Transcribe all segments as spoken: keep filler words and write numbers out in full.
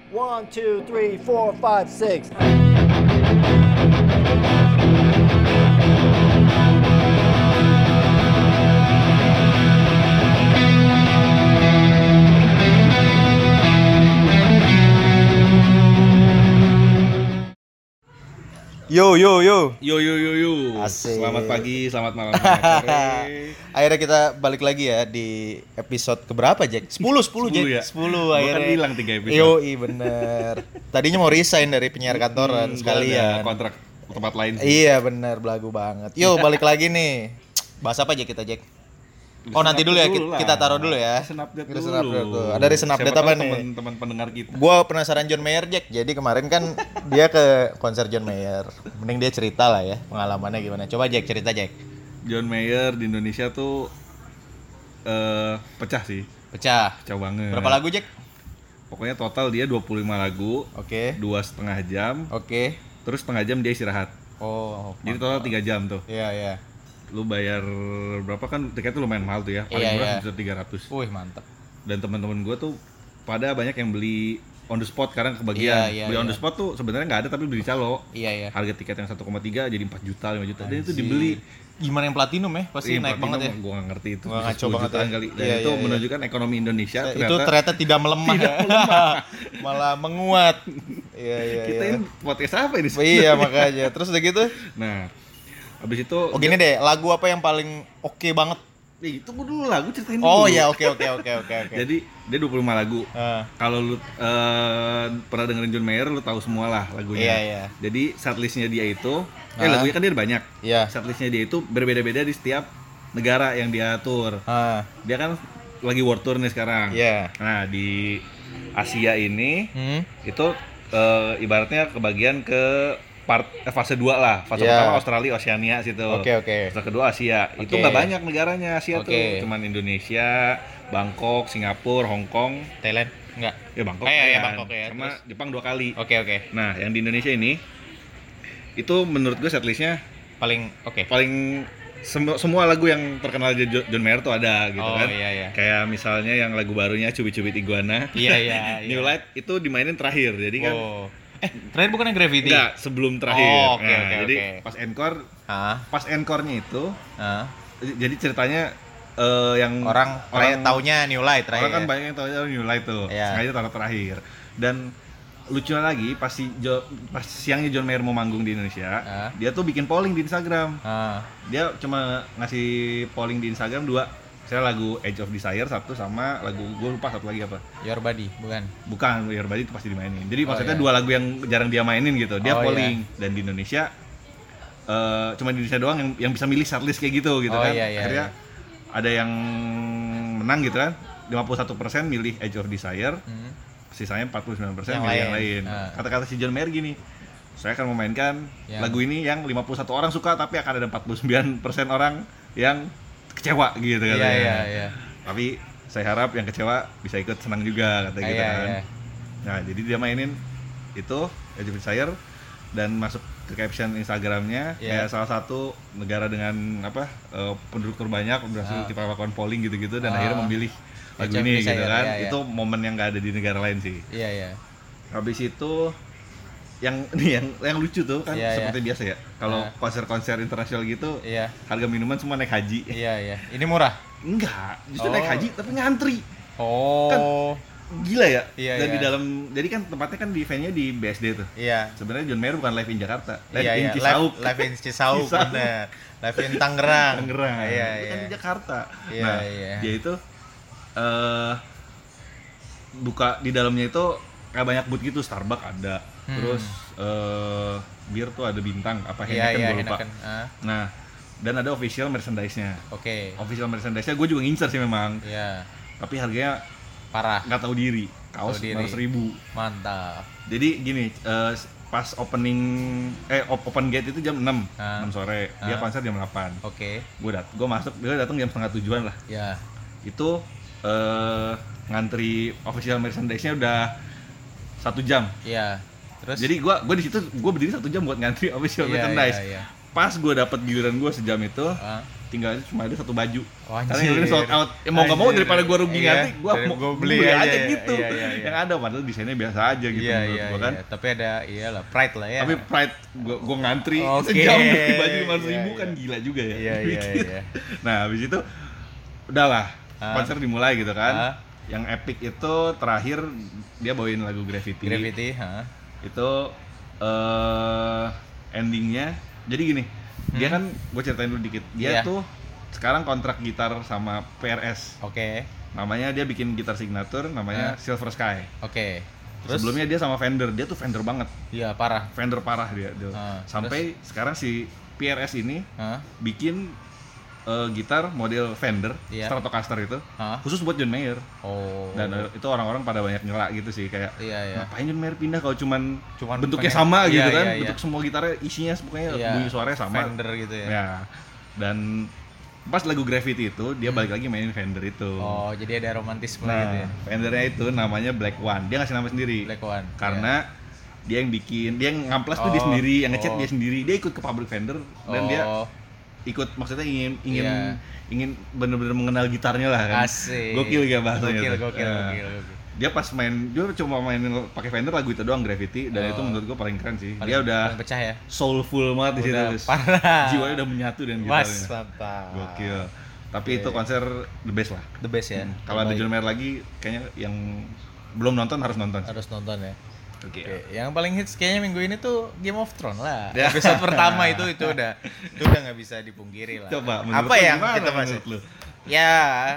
One, two, three, four, five, six. Yo yo yo. Yo yo yo yo. Asik. Selamat pagi, selamat malam, selamat sore. Akhirnya kita balik lagi ya di episode keberapa, Jack? sepuluh, sepuluh, Jack. ya? sepuluh Gua akhirnya. kan hilang tiga episode. Yo, i bener. Tadinya mau resign dari penyiar kantoran Hmm, gua sekalian. ada kontrak tempat lain sih. Iya, bener, belagu banget. Yo, balik lagi nih. Bahas apa, Jack, kita, Jack? Oh, nanti dulu ya, kita, kita taruh dulu ya. Recent update Recent dulu. update tuh. Ada recent update Siapa apa tahu nih? Teman-teman pendengar kita. Gua penasaran John Mayer, Jack. Jadi kemarin kan dia ke konser John Mayer. Mending dia cerita lah ya, pengalamannya gimana. Coba Jack cerita, Jack. John Mayer di Indonesia tuh eh pecah sih. Pecah. Pecah banget. Berapa lagu, Jack? Pokoknya total dia dua puluh lima lagu, Oke. dua setengah jam, Oke. terus setengah jam dia istirahat. Oh, Jadi total tiga jam tuh. Iya, iya. Lu bayar berapa kan tiket tuh lumayan mahal tuh ya. Paling Iya, murah iya. bisa tiga ratus. Wih, mantap. Dan teman-teman gue tuh pada banyak yang beli on the spot karena kebagian. Iya, iya, beli on iya. the spot tuh sebenarnya nggak ada tapi beli calo. Iya, iya. Harga tiket yang satu koma tiga jadi empat juta, lima juta. Dan itu Anjir. dibeli. Gimana yang platinum ya? Pasti Iya, naik banget ya. Gue gak ngerti itu. Wah, Bisa ngaco sepuluh banget jutaan ya. kali. Dan Iya, itu iya, iya. menunjukkan ekonomi Indonesia Itu ternyata ternyata tidak melemah. tidak ya. melemah. Malah menguat. Iya, iya, Kita iya. ini podcast apa ini? Iya, makanya. Terus udah gitu. Nah, habis itu Oh, gini deh, lagu apa yang paling oke banget? Nih, tunggu dulu lah, gue ceritain dulu. Oh, iya, oke oke oke oke oke. Jadi dia dua puluh lima lagu. Ah, Kalau lu eh, pernah dengerin John Mayer, lu tahu semua lah lagunya. Iya, iya. Jadi setlistnya dia itu, eh Ah. lagunya kan dia ada banyak. Iya. Setlistnya dia itu berbeda-beda di setiap negara yang dia tour. Ah, Dia kan lagi world tour nih sekarang. iya. Nah di Asia ini Hmm. itu eh, ibaratnya kebagian ke part eh, fase dua lah. Fase Iya. pertama Australia, Oceania situ. Oke, oke. Fase kedua Asia. Itu Oke. nggak banyak negaranya Asia tuh. Oke. Cuman Indonesia, Bangkok, Singapura, Hong Kong. Thailand? Enggak. Ya Bangkok. Eh, iya, iya, kan. Bangkok ya. Sama Terus? Jepang dua kali. Oke, oke. Nah, yang di Indonesia ini itu menurut gue setlistnya Paling oke. paling sem- semua lagu yang terkenal di Jo- John Mayer tuh ada gitu Oh, kan. iya, iya. Kayak misalnya yang lagu barunya Cubit-Cubit Iguana. Iya, iya, iya. New Light itu dimainin terakhir. Jadi kan Oh. Eh, terakhir bukannya Gravity? enggak, sebelum terakhir. Oh, oke, Nah, oke, jadi oke. pas encore, Hah? pas encore-nya itu Hah? jadi ceritanya eh, yang Orang orang taunya New Light terakhir. orang kan ya? banyak yang tahu New Light tuh. Iya. Sengaja taruh terakhir. Dan lucunya lagi pas si Jo, pas siangnya John Mayer mau manggung di Indonesia, Ah. dia tuh bikin polling di Instagram. Ah, Dia cuma ngasih polling di Instagram dua. Saya lagu Edge of Desire satu sama lagu gue lupa satu lagi apa. Your Body, bukan? Bukan, Your Body itu pasti dimainin. Jadi Oh, maksudnya iya. dua lagu yang jarang dia mainin gitu. Dia Oh, polling dan di Indonesia eh cuma di Indonesia doang yang yang bisa milih setlist kayak gitu gitu Oh, kan. iya, iya, Akhirnya ada yang menang gitu kan. lima puluh satu persen milih Edge of Desire, Hmm. sisanya empat puluh sembilan persen Yang milih yang lain. lain. Ah. Kata-kata si John Mayer gini, saya akan memainkan Yang- lagu ini yang lima puluh satu orang suka tapi akan ada empat puluh sembilan persen orang yang kecewa gitu Iya, katanya. iya, iya. Tapi saya harap yang kecewa bisa ikut senang juga kata Ah, gitu iya, kan. iya. Nah, jadi dia mainin itu Edge of Desire dan masuk ke caption Instagramnya Iya. kayak salah satu negara dengan apa eh, penduduk terbanyak berhasil Ah. kita lakukan polling gitu-gitu dan Ah. akhirnya memilih lagu Edge of ini gitu Desire, kan. iya, iya. Itu momen yang nggak ada di negara lain sih. Iya, iya. Habis itu yang nih yang yang lucu tuh kan Iya, seperti biasa ya. Kalau Ah. konser-konser internasional gitu Iya. harga minuman semua naik haji. Iya, iya. Ini murah. Enggak, justru Oh. naik haji tapi ngantri. Oh. Gila ya. Iya, Dan iya. di dalam jadi kan tempatnya kan di eventnya di B S D tuh. Iya. Sebenarnya John Mayer bukan live in Jakarta, live Iya, in iya. Cisauk. Live, live in Cisauk, Cisauk. bener. Live in Tangerang. Tangerang. Iya, Itu iya. kan di Jakarta. Iya, nah, iya. dia itu eh buka di dalamnya itu kayak banyak booth gitu, Starbucks ada. Hmm. Terus eh bir tuh ada bintang apa Iya, Heineken iya, gue lupa. Heineken. Ah, Nah, dan ada official merchandise-nya. Oke. Official merchandise-nya gue juga ngincer sih memang. Iya. Tapi harganya Parah. nggak tahu diri. Kaos Tahu diri. lima ratus ribu. Mantap. Jadi gini, eh, pas opening eh op- open gate itu jam enam, Ah. enam sore. Dia Ah. konser jam delapan. Oke. Gue dat, gue masuk, dia datang jam setengah tujuan lah. Ya. Itu eh ngantri official merchandise-nya udah satu jam. Iya. Terus Jadi gue gue di situ gue berdiri satu jam buat ngantri official Iya, merchandise. iya, iya. pas gue dapet giliran gue sejam itu, Ah. tinggal cuma ada satu baju. Oh, Karena anjir. yang lain sold out. Ya, mau nggak mau Anjir. daripada gue rugi Iya, nanti, gue dari- mau gua beli, beli aja, aja, gitu. iya, iya, iya. Yang ada padahal desainnya biasa aja gitu Iya, menurut iya, gue kan. iya. Tapi ada iyalah pride lah ya. Tapi pride gue gue ngantri Oke. sejam beli baju lima ratus Iya, ribu iya. kan gila juga ya. Iya, iya, iya. Nah habis itu udahlah Ah. konser dimulai gitu kan. Ah. Yang epic itu terakhir dia bawain lagu Gravity. Gravity, ha. Itu eh endingnya jadi gini. Dia kan gue ceritain dulu dikit. Dia Iya. tuh sekarang kontrak gitar sama P R S. Oke. Namanya dia bikin gitar signature namanya Ah. Silver Sky. Oke. Terus Sebelumnya dia sama Fender. Dia tuh Fender banget. iya parah. Fender parah dia, dia. Ah, Sampai sekarang si P R S ini Hah? bikin eh, gitar model Fender Iya. Stratocaster itu Hah? khusus buat John Mayer. Oh. Dan eh, itu orang-orang pada banyak nyela gitu sih kayak Iya, iya. ngapain John Mayer pindah kalau cuman, Cuman bentuknya pengen- sama iya, gitu kan. iya, iya. Bentuk semua gitarnya isinya pokoknya Iya, bunyi suaranya sama. Fender gitu ya. Ya. Dan pas lagu Gravity itu dia balik lagi mainin Fender itu. Hmm. Oh, jadi ada romantisme gitu Nah, ya. Fendernya itu namanya Black One. Dia ngasih nama sendiri. Black One. Karena dia yang bikin, dia yang ngamplas tuh dia Oh, sendiri, yang ngecat oh. dia sendiri. Dia ikut ke pabrik Fender dan Oh, dia ikut maksudnya ingin ingin Iya. ingin benar-benar mengenal gitarnya lah kan. Asik. Gokil ya bahasanya. Gokil, tuh. gokil, Nah, gokil, gokil. Dia pas main, dia cuma mainin pakai Fender lagu itu doang Gravity dan Oh. itu menurut gua paling keren sih. Paling- dia udah paling pecah ya. soulful banget di situ. Udah Terus parah. Jiwanya udah menyatu dengan Mas, gitarnya. mantap. Gokil. Tapi Oke. itu konser the best lah. The best ya. Hmm, Kalau ada Terbaik. John Mayer lagi, kayaknya yang belum nonton harus nonton. harus nonton ya. Oke. Oke, yang paling hits kayaknya minggu ini tuh Game of Thrones lah. Ya. Episode pertama itu itu udah itu udah nggak bisa dipungkiri lah. Coba, menurut apa lu yang gimana kita bahas? menurut lu? Ya,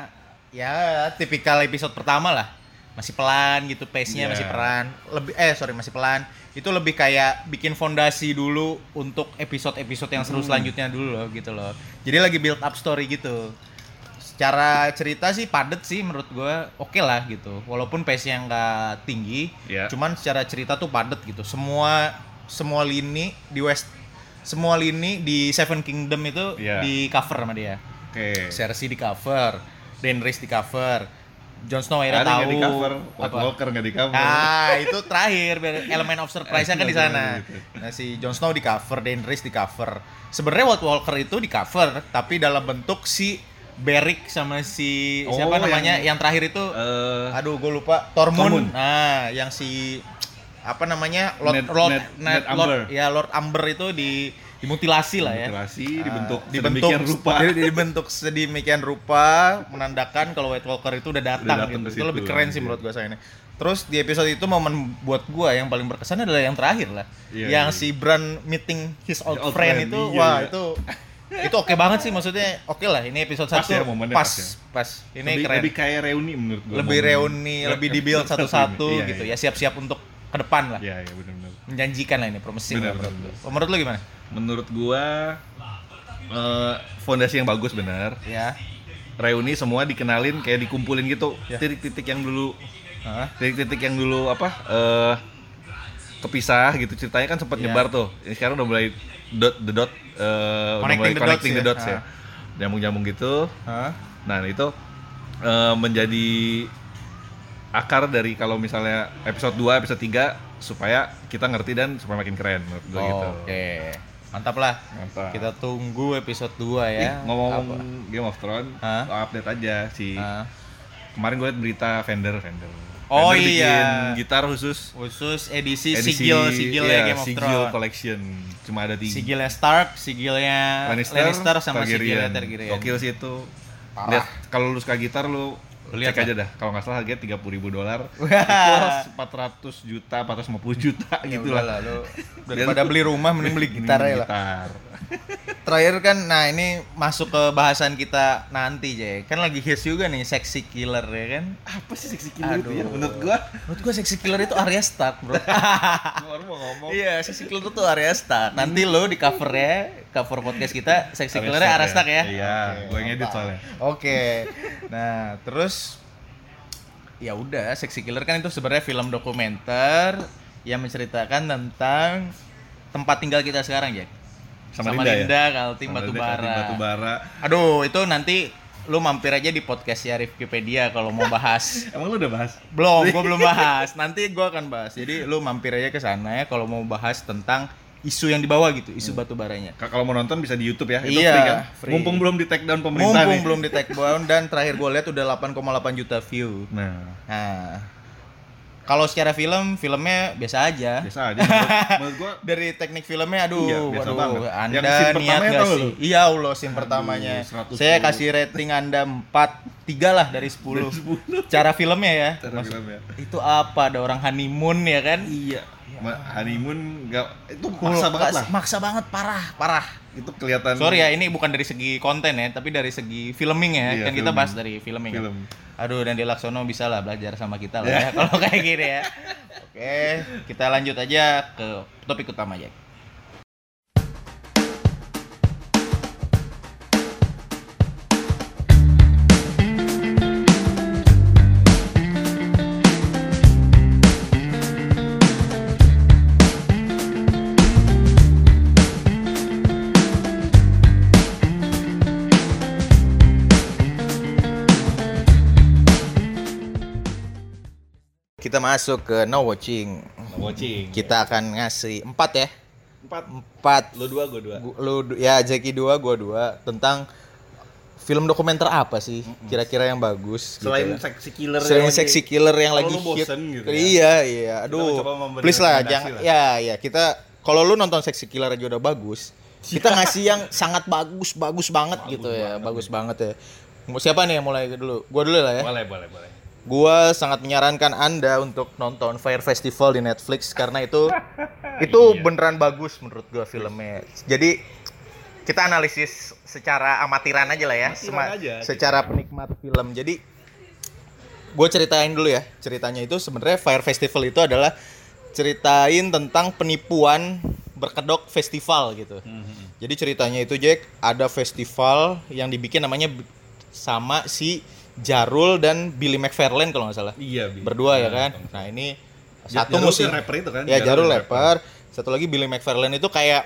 ya tipikal episode pertama lah. Masih pelan gitu, pace-nya Yeah. masih pelan. Lebih eh sorry masih pelan. Itu lebih kayak bikin fondasi dulu untuk episode-episode yang seru Hmm. selanjutnya dulu loh gitu loh. Jadi lagi build up story gitu. Secara cerita sih padet sih menurut gue oke lah gitu. Walaupun pace-nya nggak tinggi, Iya. cuman secara cerita tuh padet gitu. Semua semua lini di West semua lini di Seven Kingdom itu Iya. di cover sama dia. Oke. Cersei di cover, Daenerys di cover, Jon Snow Ada akhirnya nggak tahu di cover, White apa. Walker nggak di cover. Ah, itu terakhir biar elemen of surprise-nya kan di sana. Gitu. Nah, si Jon Snow di cover, Daenerys di cover. Sebenarnya White Walker itu di cover, tapi dalam bentuk si Beric sama si Oh, siapa namanya yang- yang terakhir itu Eh, aduh gue lupa Tormund. Tormund. Nah, yang si apa namanya Lord Ned- Lord Ned- Ned Lord Amber. ya Lord Amber itu di dimutilasi lah ya. Mutilasi, Ah, dibentuk dibentuk sedemikian rupa. di- dibentuk sedemikian rupa menandakan kalau White Walker itu udah datang, Udah datang gitu. ke Itu situ, lebih keren sih iya. menurut gua saya ini. Terus di episode itu momen buat gua yang paling berkesan adalah yang terakhir lah. Iya, yang iya. si Bran meeting his old, Old friend, friend, itu iya, wah iya. itu itu oke banget sih maksudnya. Oke lah ini episode Pas satu ya, momennya pas pas ya. pas. Ini lebih, keren. lebih kayak reuni menurut gua. Lebih momen. reuni, lebih di build satu-satu Iya, gitu iya. ya, siap-siap untuk ke depan lah. Iya, iya benar-benar. Menjanjikan lah ini, promising Benar, lah menurut benar. lu. Menurut lu gimana? Menurut gua eh, fondasi yang bagus benar. Ya. Reuni semua dikenalin kayak dikumpulin gitu. Ya. Titik-titik yang dulu Hah? titik-titik yang dulu apa eh kepisah gitu ceritanya kan sempat Iya. nyebar tuh. Ini sekarang udah mulai dot the dot eh, udah Connecting mulai the dots connecting the ya. dots ya. Ah. Nyambung-nyambung gitu. Hah? Nah, itu eh, menjadi akar dari kalau misalnya episode dua, episode tiga supaya kita ngerti dan supaya makin keren menurut gue gitu. Oke. Mantap lah. Mantap. Kita tunggu episode dua Ih, ya. ngomong-ngomong Apa? Game of Thrones, Hah? lo update aja si Ah. kemarin gue liat berita Fender Fender. Oh, Fender iya. bikin gitar khusus Khusus edisi, edisi sigil sigilnya iya, Game of sigil Thrones. collection. Cuma ada tiga. Sigilnya Stark, sigilnya Lannister, Lannister, sama sigilnya Targaryen. Gokil sih itu. Parah. Lihat kalau lu suka gitar lu Lu lihat cek lah. aja dah. Kalau nggak salah harganya tiga puluh ribu dolar. Wah. empat ratus juta, empat ratus lima puluh juta Ya gitu udahlah, lah. lu daripada beli rumah mending beli gitar aja lah. Gitar. Terakhir kan, nah ini masuk ke bahasan kita nanti, Jay. Kan lagi hits juga nih Sexy Killer ya kan. Apa sih seksi killer itu ya? Aduh. Menurut gua Menurut gua Sexy Killer itu Arya Stark, bro. gua baru mau ngomong. Iya, Sexy Killer itu Arya Stark. Nanti lo di covernya, cover podcast kita, Sexy Killernya Arya Stark ya. Iya, Oke, gua yang edit mantap. soalnya. Oke. Nah, terus ya udah, Sexy Killer kan itu sebenarnya film dokumenter yang menceritakan tentang tempat tinggal kita sekarang, Jack. Sama, Sama Linda, Linda, ya? Kaltim, Sama Batu Linda, Kaltim, Bara. Batu Bara. Aduh, itu nanti lu mampir aja di podcastnya Rifkipedia kalau mau bahas. Emang lu udah bahas? Belum, gua belum bahas. Nanti gua akan bahas. Jadi lu mampir aja ke sana ya kalau mau bahas tentang isu yang dibawa gitu, isu batu baranya. K- Kalau mau nonton bisa di YouTube ya, itu Iya, free kan? free. Mumpung belum di take down pemerintah Mumpung nih. belum di take down dan terakhir gue lihat udah delapan koma delapan juta view. Nah, Nah, kalau secara film, filmnya biasa aja. biasa aja. Menurut, menurut gua Dari teknik filmnya, aduh, Iya, biasa waduh, banget. Anda Yang scene niat pertamanya nggak tau sih? lu? Iya Allah, scene pertamanya. seratus Saya sepuluh. kasih rating Anda empat, tiga lah dari sepuluh. Dari sepuluh. Cara filmnya ya. cara Maksud- filmnya. Itu apa? Ada orang honeymoon ya kan? Iya. Ma- honeymoon nggak itu Cool, maksa banget nggak- lah. Maksa banget, parah, parah. Itu kelihatan. Sorry ya, ini bukan dari segi konten ya, tapi dari segi filming ya. Iya, Kan kita filming. bahas dari filming. ya. Film. Aduh, dan di Laksono bisa lah belajar sama kita lah ya kalau kayak gini ya. Oke, kita lanjut aja ke topik utama Jack. Kita masuk ke no watching. Watching. Kita akan ngasih empat ya. Empat. Empat. Lu dua, gua dua. Gu- Lu du- ya Jackie dua, gua dua tentang film dokumenter apa sih kira-kira yang bagus Selain gitu. seksi killer. Selain yang seksi lagi- killer yang kalau lagi lu hit. bosen gitu ya. Iya, iya. Aduh. mencoba memberi Please lah, rekomendasi jangan lah. ya, ya kita kalau lu nonton seksi killer aja udah bagus. Kita ngasih yang sangat bagus, bagus banget Bagus gitu ya. banget Bagus banget ya. Mau siapa nih yang mulai dulu? Gua dulu lah ya. Boleh, boleh, boleh. Gua sangat menyarankan Anda untuk nonton Fire Festival di Netflix karena itu itu Iya. beneran bagus menurut gua filmnya. Jadi kita analisis secara amatiran aja lah ya, Amatiran Sema- aja, secara penikmat film. Jadi gue ceritain dulu ya, ceritanya itu sebenarnya Fire Festival itu adalah ceritain tentang penipuan berkedok festival gitu. Mhm. Jadi ceritanya itu Jack, ada festival yang dibikin namanya b- sama si Jarul dan Billy McFarlane kalau nggak salah. Iya, Bi. Berdua ya Iya, kan. betul. Nah, ini Ja- satu Jarul musim. tuh rapper itu kan? Ya, Jarul Jarul rapper. Satu lagi Billy McFarlane itu kayak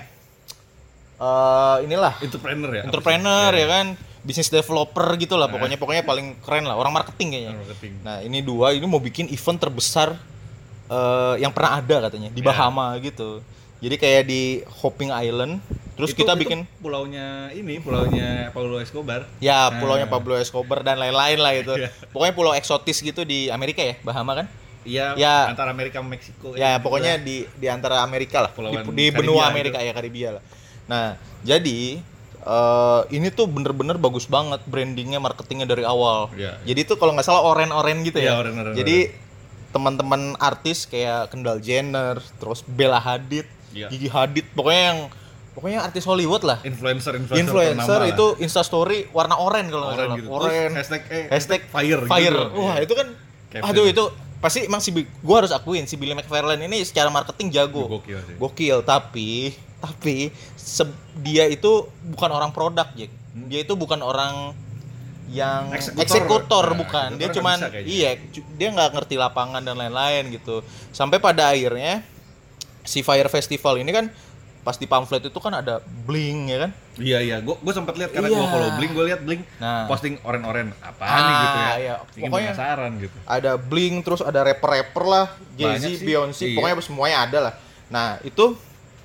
eh inilah Entrepreneur ya? apa sih? entrepreneur Iya, ya kan, bisnis developer gitu lah Nah. pokoknya pokoknya paling keren lah, orang marketing kayaknya. Marketing. Nah, ini dua ini mau bikin event terbesar eh, yang pernah ada katanya di Ya. Bahama gitu. Jadi kayak di Hopping Island, terus Itu- kita itu bikin pulaunya ini, pulaunya Pablo Escobar. ya Nah. pulaunya Pablo Escobar dan lain-lain lah itu. Iya. Pokoknya pulau eksotis gitu di Amerika ya, Bahama kan? Iya, Ya. antara Amerika sama Meksiko. Ya, gitu pokoknya lah. di di antara Amerika lah, di, Pulauan di Karibia benua gitu. Amerika ya, Karibia lah. Nah, jadi eh, ini tuh bener-bener bagus banget brandingnya, marketingnya dari awal. Iya. Jadi tuh kalau nggak salah oren-oren gitu ya. Iya, oren-oren. Jadi teman-teman artis kayak Kendall Jenner, terus Bella Hadid, Iya. Gigi Hadid, pokoknya yang pokoknya artis Hollywood lah. influencer influencer, Influencer ternama itu lah. Insta story warna oranye kalau nggak Oren salah. gitu. Oren. Terus hashtag eh, Hashtag fire fire. gitu. Wah, Iya. itu kan Caption. aduh itu pasti emang si Bi- gua harus akuin si Billy McFarlane ini secara marketing jago. Gokil sih. Gokil, tapi tapi se- dia itu bukan orang produk, Jack. Dia itu bukan orang yang Eksekutor. eksekutor, Nah, bukan. eksekutor Dia nggak cuman bisa kayaknya. iya, cu- dia nggak ngerti lapangan dan lain-lain gitu. Sampai pada akhirnya si Fire Festival ini kan pas di pamflet itu kan ada bling ya kan. Iya iya, gua gua sempat lihat karena Iya. gua follow Blink, gua lihat Blink Nah. posting oren-oren apaan Ah, nih gitu ya. iya. Bikin Pokoknya- penasaran gitu. Ada Blink, terus ada rapper-rapper lah, Banyak Jay-Z, sih. Beyonce, Iya. pokoknya semuanya ada lah. Nah, itu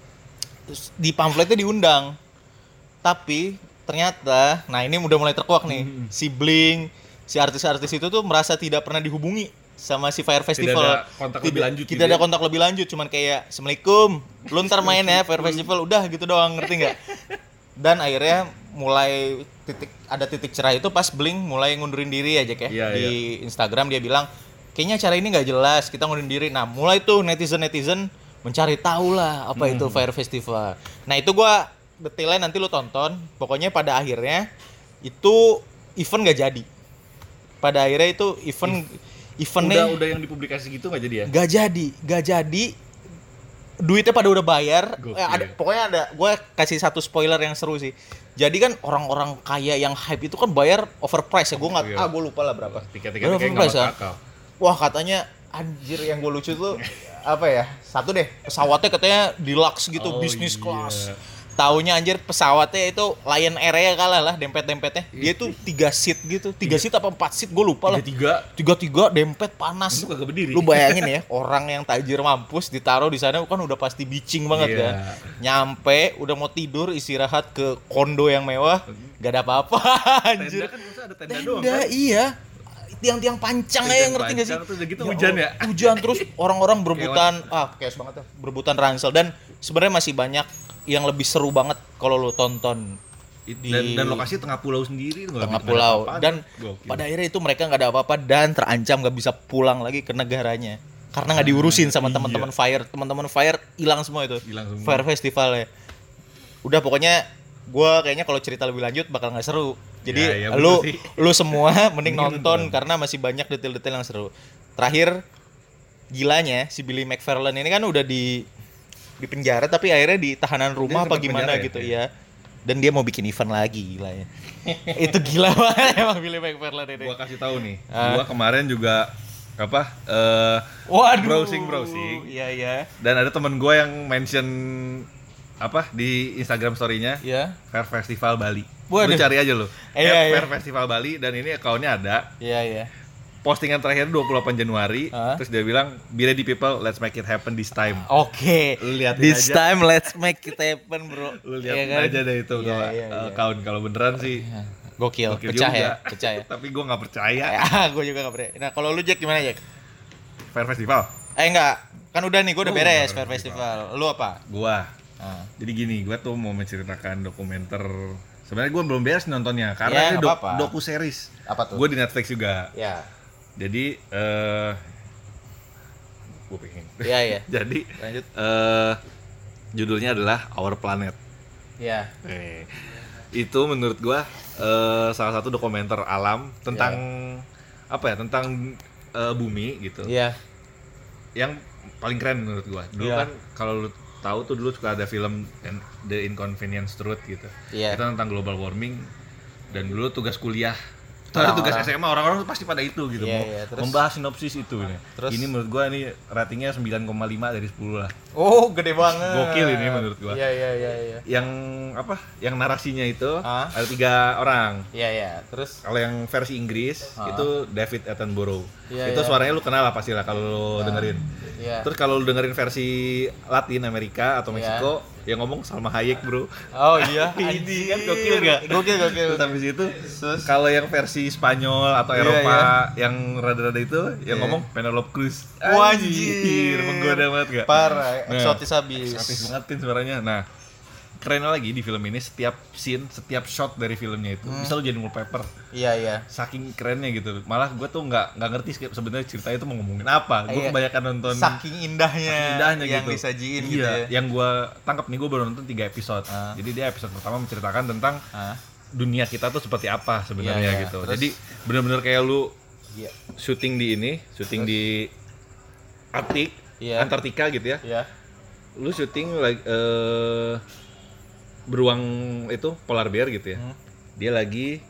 terus di pamfletnya diundang. Tapi ternyata, nah ini udah mulai terkuak nih. Hmm. Si Blink, si artis-artis itu tuh merasa tidak pernah dihubungi sama si Fire Festival. ada kontak lebih lanjut Tidak gitu ada ya? kontak lebih lanjut, cuman kayak Assalamualaikum, lu ntar main ya Fire Festival, udah gitu doang, ngerti nggak? Dan akhirnya mulai titik ada titik cerah itu pas Blink mulai ngundurin diri aja kayak Iya, di Instagram dia bilang kayaknya acara ini nggak jelas, kita ngundurin diri. Nah mulai tuh netizen netizen mencari tahu lah apa itu Hmm. Fire Festival. Nah itu gua detailnya nanti lu tonton. Pokoknya pada akhirnya itu event nggak jadi. Pada akhirnya itu event eventnya Udah udah yang dipublikasi gitu nggak jadi ya? nggak jadi, nggak jadi. Duitnya pada udah bayar. Gokil. Eh, ada, pokoknya ada. Gue kasih satu spoiler yang seru sih. Jadi kan orang-orang kaya yang hype itu kan bayar overprice ya. Gue nggak, Iya. ah gue lupa lah berapa. Tiket-tiketnya Bayar kayak overprice, nggak kan? masuk akal. Wah katanya anjir yang gue lucu tuh apa ya? Satu deh pesawatnya katanya deluxe gitu, Oh, bisnis iya. class. taunya anjir pesawatnya itu Lion Air ya kalah lah dempet-dempetnya. Dia tuh tiga seat gitu, tiga seat apa empat seat gue lupa lah. Tiga Tiga-tiga dempet panas. Itu kagak berdiri. Lu bayangin ya, orang yang tajir mampus ditaruh di sana kan udah pasti bicing banget Iya. kan. Nyampe udah mau tidur istirahat ke kondo yang mewah, gak ada apa-apa anjir. Tenda kan masa ada tenda, doang Tenda, kan? iya. Tiang-tiang pancang Tiang aja ngerti gak sih? pancang tuh udah gitu hujan ya? Hujan terus orang-orang berebutan ah chaos banget tuh, berebutan ransel dan sebenarnya masih banyak yang lebih seru banget kalau lu tonton di dan, dan lokasi tengah pulau sendiri nggak tengah ada pulau apa-apaan. dan Gokil. pada akhirnya itu mereka nggak ada apa-apa dan terancam nggak bisa pulang lagi ke negaranya karena nggak diurusin sama iya. teman-teman Fire teman-teman Fire hilang semua itu Hilang semua. Fire Festival ya udah pokoknya gue kayaknya kalau cerita lebih lanjut bakal nggak seru jadi Ya, ya, betul lu sih. lu semua mending Mending nonton nonton. karena masih banyak detail-detail yang seru terakhir gilanya si Billy McFarlane ini kan udah di di penjara tapi akhirnya di tahanan rumah apa sempat gimana penjara ya? gitu ya dan dia mau bikin event lagi gila ya itu gila banget emang Billy McFarlane ini Gua kasih tahu nih, Ah. gua kemarin juga apa eh waduh browsing browsing iya iya dan ada temen gua yang mention apa di Instagram story-nya iya Fair Festival Bali. Waduh. Lu cari aja lu. Iya, At iya. Fair Festival Bali dan ini account-nya ada. iya iya Postingan terakhir dua puluh delapan Januari, Ah. terus dia bilang, "Be ready people, let's make it happen this time." oke Lu liatin this aja. time let's make it happen bro Lu Iya lihat kan? aja deh itu Iya, kalau iya, iya. account kalau beneran sih. gokil, Gokil pecah juga. ya pecah ya Tapi gua nggak percaya. ya gue juga gak percaya nah kalau lu Jack gimana Jack Fair Festival. eh enggak kan udah nih gue udah Oh, beres Fair Fair Festival lu apa Gua. ah. Jadi gini, gua tuh mau menceritakan dokumenter. Sebenarnya gua belum beres nontonnya karena Ya, ini nggak dok- apa-apa. doku series. apa tuh Gua di Netflix juga. ya Jadi eh gua pengen. iya iya Jadi lanjut eh judulnya adalah Our Planet. ya Eh, itu menurut gua eh, salah satu dokumenter alam tentang apa ya? Tentang eh, bumi gitu. iya Yang paling keren menurut gua. Dulu Iya. kan kalau lu tahu tuh dulu suka ada film and The Inconvenience Truth gitu. Iya. Itu tentang global warming dan dulu tugas kuliah. Itu ada tugas S M A orang-orang tuh pasti pada itu gitu Iya, mau iya, terus- membahas sinopsis itu nih. Terus? Ini menurut gua nih ratingnya sembilan koma lima dari sepuluh lah. oh gede banget Gokil ini menurut gua. iya iya iya iya Yang apa? Yang narasinya itu Ah. ada tiga orang. iya iya terus Kalau yang versi Inggris Ah. itu David Attenborough. Iya, itu iya. suaranya lu kenal lah pasti lah kalau lu dengerin. iya Terus kalau lu dengerin versi Latin Amerika atau Iya. Meksiko yang ngomong Salma Hayek, Bro. oh iya Ini kan gokil gak? gokil gokil Terus habis itu Terus? kalau yang versi Spanyol atau Iya, Eropa yang rada-rada itu yang Iya. ngomong Penelope Cruz. Wajir. Menggoda banget gak? parah Nah, eksotis habis Eksotis banget Tin suaranya. Nah, kerennya lagi di film ini setiap scene, setiap shot dari filmnya itu Hmm. bisa lu jadi wallpaper. iya iya Saking kerennya gitu. Malah gue tuh nggak nggak ngerti sih sebenarnya ceritanya itu mau ngomongin apa. Gue Iya. kebanyakan nonton saking indahnya, saking indahnya yang gitu. disajiin iya, gitu ya yang gue tangkap nih gue baru nonton tiga episode. Ah. Jadi dia episode pertama menceritakan tentang ah dunia kita tuh seperti apa sebenarnya Iya, iya. gitu. Terus? Jadi bener-bener kayak lu iya syuting di ini, syuting di Arktik, Iya. Antartika gitu ya. iya Lu syuting like eh beruang itu polar bear gitu ya. Hmm. Dia lagi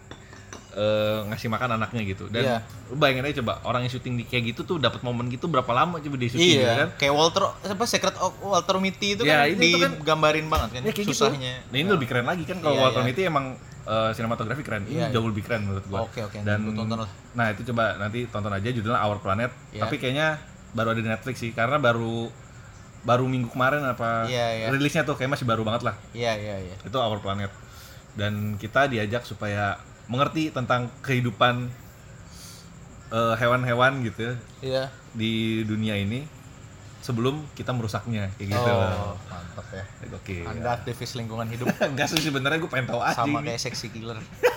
eh, ngasih makan anaknya gitu. Dan Iya. lu bayangin aja coba orang yang syuting di kayak gitu tuh dapat momen gitu berapa lama coba dia syuting iya gitu kan? kayak Walter apa Secret of Walter Mitty itu Ya, kan ini tuh kan- digambarin banget kan Ya, kayak susahnya gitu. Nah, ini lebih keren lagi kan kalau Iya, Walter iya. Mitty emang eh, sinematografi keren. Ini Iya, jauh lebih keren menurut gua. Oke, oke. Dan Gua tonton lah. Nah, itu coba nanti tonton aja judulnya Our Planet. Iya. Tapi kayaknya baru ada di Netflix sih karena baru baru minggu kemarin apa Iya, iya. rilisnya tuh kayak masih baru banget lah. iya iya iya Itu Our Planet. Dan kita diajak supaya mengerti tentang kehidupan eh, hewan-hewan gitu ya iya di dunia ini sebelum kita merusaknya kayak gitu. oh mantap ya Oke. Anda aktivis lingkungan hidup Enggak sih sebenarnya gue pengen tahu aja. sama ini. kayak sexy killer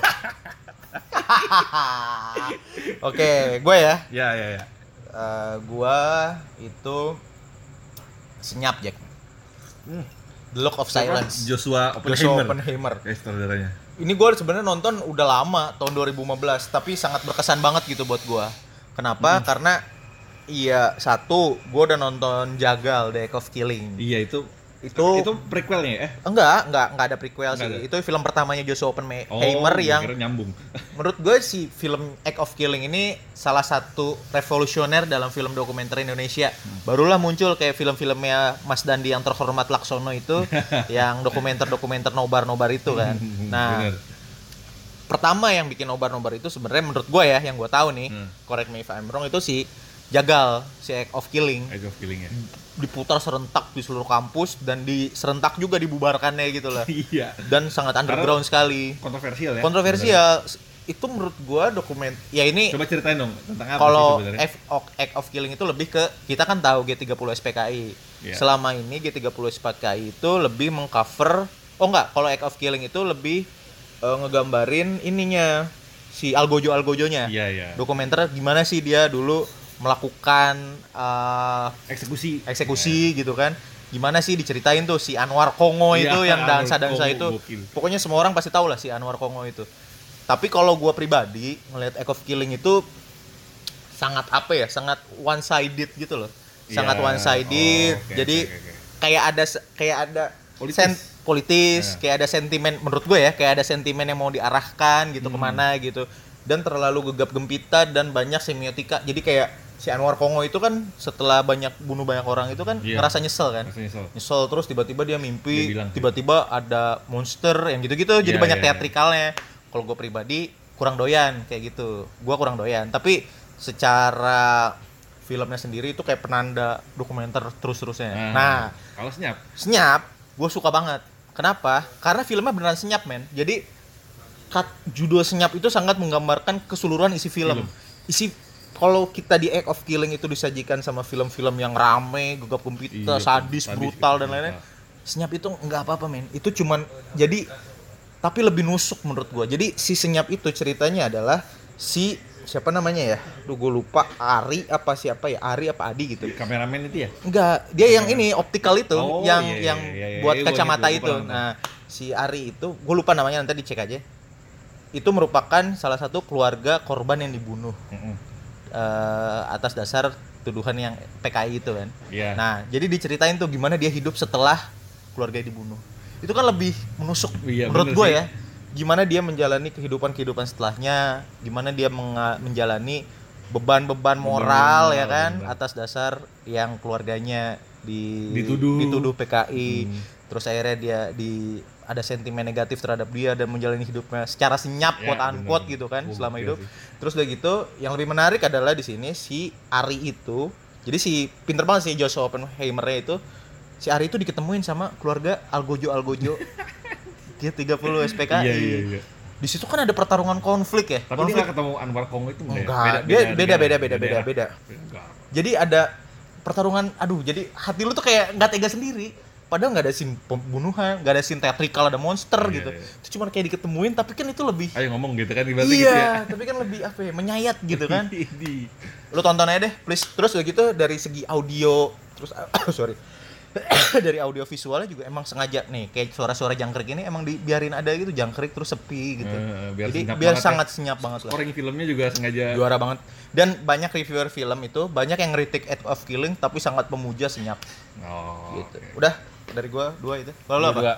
oke gue ya Ya ya ya. Eh, gua itu senyap Jack Hmm. The Look of Silence Joshua Joshua Oppenheimer. Oppenheimer Guys, saudaranya. ini gue sebenarnya nonton udah lama tahun dua ribu lima belas tapi sangat berkesan banget gitu buat gue kenapa Hmm. karena iya satu gue udah nonton Jagal The Act of Killing Iya itu Itu Itu prequelnya ya? Eh, enggak, enggak, enggak ada prequel Enggak sih. ada. Itu film pertamanya Joshua Oppenheimer oh, yang gua kira nyambung. menurut gue si film Act of Killing ini salah satu revolusioner dalam film dokumenter Indonesia. Hmm. Barulah muncul kayak film-filmnya Mas Dandi yang terhormat Laksono itu, yang dokumenter-dokumenter nobar-nobar itu kan. Nah, Bener. pertama yang bikin nobar-nobar itu sebenarnya menurut gue ya, yang gue tahu nih, Hmm. correct me if I'm wrong, itu si Jagal, si Act of Killing. Age of Killing ya. Diputar serentak di seluruh kampus dan di serentak juga dibubarkannya gitu lah. Iya. Dan sangat underground sekali. Kontroversial ya. Kontroversial. Itu menurut gua dokumen ya ini Coba ceritain dong tentang apa kalau sih sebenarnya? Act of, Act of Killing itu lebih ke kita kan tahu G tiga puluh S P K I. Iya. Selama ini G tiga puluh S P K I itu lebih mengcover oh enggak, kalau Act of Killing itu lebih eh, ngegambarin ininya si Algojo-algojonya. Iya, iya. Dokumenter gimana sih dia dulu melakukan eh, Eksekusi. eksekusi gitu kan. Gimana sih diceritain tuh si Anwar Kongo Iya, itu yang Anwar dansa-dansa Kongo, itu. gokil. Pokoknya semua orang pasti tahu lah si Anwar Kongo itu. Tapi kalau gua pribadi ngelihat Act of Killing itu sangat apa ya? Sangat one sided gitu loh. Sangat Iya. one sided. Oh, oke, Jadi oke, oke, oke. kayak ada se- kayak ada Politis. sen- politis, Iya. kayak ada sentimen menurut gue ya, kayak ada sentimen yang mau diarahkan gitu Hmm. kemana gitu. Dan terlalu gegap gempita dan banyak semiotika. Jadi kayak si Anwar Kongo itu kan setelah banyak bunuh banyak orang itu kan Iya. ngerasa nyesel kan. Rasanya nyesel. Nyesel terus tiba-tiba dia Dia mimpi, bilang sih. tiba-tiba ada monster yang gitu-gitu. Jadi Iya, banyak iya, iya. teatrikalnya. Kalau gue pribadi kurang doyan kayak gitu. Gue kurang doyan. Tapi secara filmnya sendiri itu kayak penanda dokumenter terus-terusnya. Nah, kalau senyap. senyap, gue suka banget. Kenapa? Karena filmnya beneran senyap, men. Jadi kat, judul senyap itu sangat menggambarkan keseluruhan isi film. Film. Isi kalau kita di Act of Killing itu disajikan sama film-film yang rame, gegap gempita, Iya, sadis, sadis, brutal dan brutal. lain-lain. Senyap itu nggak apa-apa, men. Itu cuman jadi tapi lebih nusuk menurut gua. Jadi si senyap itu ceritanya adalah si siapa namanya ya? Duh, gue lupa. Ari apa siapa ya? Ari apa Adi gitu. Kameramen itu ya? Enggak, dia yang ini optikal itu, Oh, yang iya, iya, yang iya, iya, buat iya, gua kacamata ingat, gua itu. lupa Nah, si Ari itu, gue lupa namanya, nanti dicek aja. Itu merupakan salah satu keluarga korban yang dibunuh Mm-mm. eh, atas dasar tuduhan yang P K I itu kan. Iya. Nah, jadi diceritain tuh gimana dia hidup setelah keluarganya dibunuh. Itu kan lebih menusuk Iya, menurut bener gue sih. ya. Gimana dia menjalani kehidupan-kehidupan setelahnya, gimana dia menga- menjalani beban-beban moral moral, ya kan bener. atas dasar yang keluarganya di Dituduh. dituduh P K I. Hmm. Terus akhirnya dia di ada sentimen negatif terhadap dia dan menjalani hidupnya secara senyap Ya, quote unquote bener. gitu kan Oh, selama gokil hidup. sih. Terus udah gitu, yang lebih menarik adalah di sini si Ari itu. Jadi si pinter banget sih Joshua Oppenheimer-nya itu. Si Ari itu diketemuin sama keluarga Algojo Algojo. Dia tiga puluh S P K I. Iya, iya, iya. Di situ kan ada pertarungan konflik ya. Tapi dia konflik nggak ketemu Anwar Kongo itu nggak ya? enggak. Dia beda beda beda beda ya? beda. Enggak. Jadi ada pertarungan, aduh, jadi hati lu tuh kayak nggak tega sendiri. Padahal nggak ada scene pembunuhan, nggak ada scene teatrikal, ada monster Iya, gitu. iya. Itu cuma kayak diketemuin, tapi kan itu lebih Ayo ngomong gitu kan ibaratnya iya, gitu ya. tapi kan lebih apa ya, menyayat gitu kan. Ini. Lu tonton aja deh, please. Terus udah gitu dari segi audio, terus sorry. Dari audio visualnya juga emang sengaja nih, kayak suara-suara jangkrik ini emang dibiarin ada gitu, jangkrik terus sepi gitu. Eh, biar Jadi senyap biar banget sangat ya. senyap banget lah. Scoring filmnya juga sengaja. Juara banget. Dan banyak reviewer film itu, banyak yang ngeritik Act of Killing tapi sangat memuja senyap Oh. gitu. oke. Udah, dari gua dua itu. Kalau lu apa? Dua.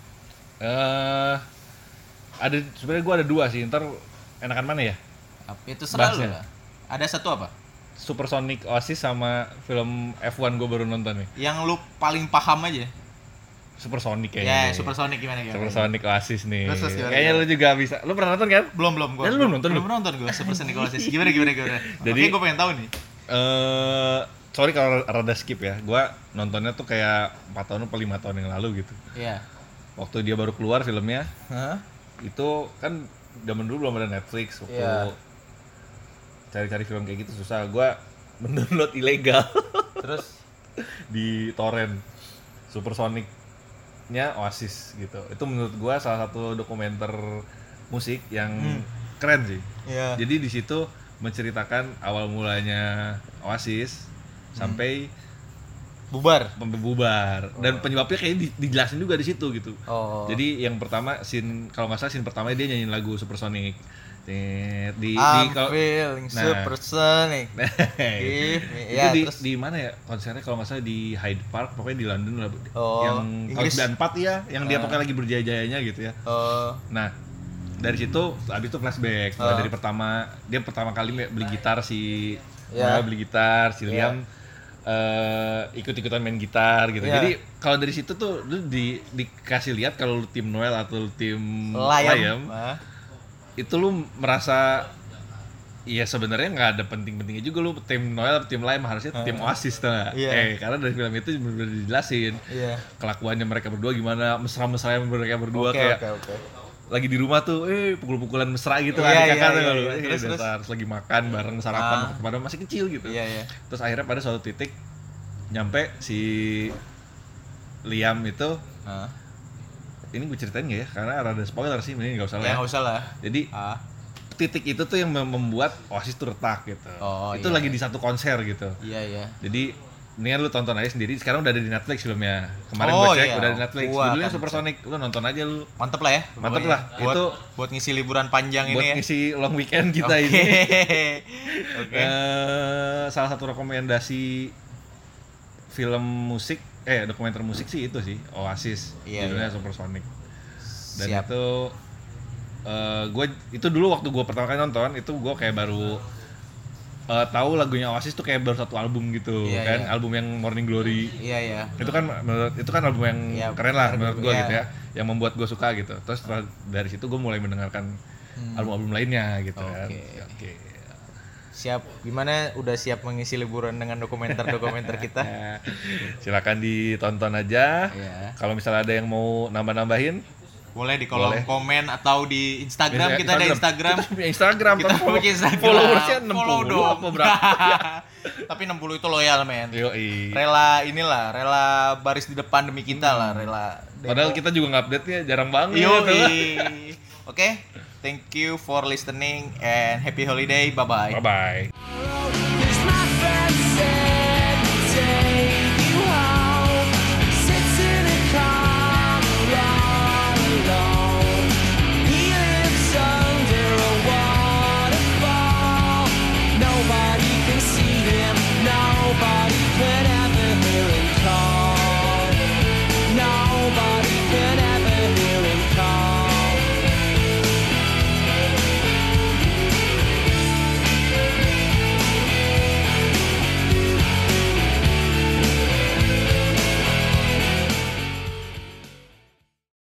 Eh, ada sebenarnya gua ada dua sih. Ntar enakan mana ya? Itu serah lu Bahasnya. lah. Ada satu apa? Supersonic Oasis sama film F satu gua baru nonton nih. Yang lu paling paham aja. Supersonic Ya, kayaknya. nih. Supersonic gimana gimana? Supersonic Oasis nih. Terus, terus gimana, Kayaknya gimana? lu juga bisa. Lu pernah nonton kan? Belum belum gua. Ya, lu nonton, belum lu? nonton gua Supersonic Oasis. Gimana gimana gimana? Jadi- Oke, gua pengen tahu nih. Eh, sorry kalau rada skip ya. Gua nontonnya tuh kayak empat tahun atau lima tahun yang lalu gitu. Iya. Waktu dia baru keluar filmnya, Hah? itu kan zaman dulu belum ada Netflix, waktu Iya. cari-cari film kayak gitu susah. Gua mendownload ilegal Terus di torrent Supersonic-nya Oasis gitu. Itu menurut gua salah satu dokumenter musik yang Hmm. keren sih. Iya. Jadi di situ menceritakan awal mulanya Oasis sampai bubar. sampai bubar dan penyebabnya kayaknya di- dijelasin juga di situ gitu. Oh. Jadi yang pertama scene kalau nggak salah scene pertama dia nyanyiin lagu Supersonic. Tit, di di I'm kalau feeling Nah. supersonic. Give me- itu ya, di terus di mana ya konsernya kalau nggak salah di Hyde Park pokoknya di London lah Oh, yang tahun Inggris. sembilan puluh empat ya yang dia Ah. pokoknya lagi berjaya-jayanya gitu ya. oh Nah dari situ abis itu flashback. Mulai Ah. dari pertama dia pertama kali beli gitar si Ya. Noel beli gitar si Ya. Liam eh, ikut-ikutan main gitar gitu. Ya. Jadi kalau dari situ tuh lu di dikasih lihat kalau lu tim Noel atau lu tim Liam. Liam Ah. itu lu merasa iya sebenarnya nggak ada penting-pentingnya juga lu tim Noel atau tim Liam harusnya tim Oasis tuh nggak? Iya. eh karena dari film itu benar-benar dijelasin Iya. kelakuannya mereka berdua gimana mesra-mesra mereka berdua Oke, kayak oke, oke. lagi di rumah tuh eh pukul-pukulan mesra gitu Iya, lah iya, kakak tuh iya, kalau iya. eh, Terus, terus. dasar, terus lagi makan bareng sarapan Ah. padahal masih kecil gitu. Iya, iya. Terus akhirnya pada suatu titik nyampe si Liam itu Ah. ini gue ceritain nggak ya karena rada spoiler sih ini nggak usah lah Ya ya. enggak usah lah. Jadi Ah. titik itu tuh yang mem- membuat Oasis tuh retak gitu. Oh, itu iya, lagi iya. di satu konser gitu. Iya, iya. Jadi mendingan lu tonton aja sendiri. Sekarang udah ada di Netflix filmnya. Kemarin Oh, gue cek iya. udah di Netflix. Gua Judulnya akan Supersonic. Lu nonton aja lu. Mantep lah ya. Mantep pokoknya. lah. Buat, Itu- buat ngisi liburan panjang Buat ini ya. ngisi long weekend kita Oke. ini. Oke. Eh, salah satu rekomendasi film musik eh dokumenter musik sih itu sih Oasis. Iya, Judulnya iya. Supersonic. Dan Siap. itu eh gue itu dulu waktu gue pertama kali nonton itu gue kayak baru eh, tahu lagunya Oasis tuh kayak baru satu album gitu Iya, kan iya. album yang Morning Glory Iya, iya. itu kan menurut itu kan album yang Iya, keren lah bener, menurut gue iya. gitu ya yang membuat gue suka gitu terus setelah dari situ gue mulai mendengarkan album-album lainnya gitu kan Oke. oke Siap. Gimana udah siap mengisi liburan dengan dokumenter-dokumenter kita? Ya, silakan ditonton aja Iya. kalau misalnya ada yang mau nambah-nambahin Boleh di kolom Boleh. komen atau di Instagram. Ya, Kita ada Instagram. kita punya Instagram Kita tapi follow- punya Instagram. followersnya enam Follow puluh dong. apa berapa Tapi enam puluh itu loyal, men. Yoi. Rela inilah, rela baris di depan demi kita lah, rela. Padahal kita juga nge-update-nya jarang banget. Yoi. Oke, thank you for listening and happy holiday. Bye bye. Bye bye.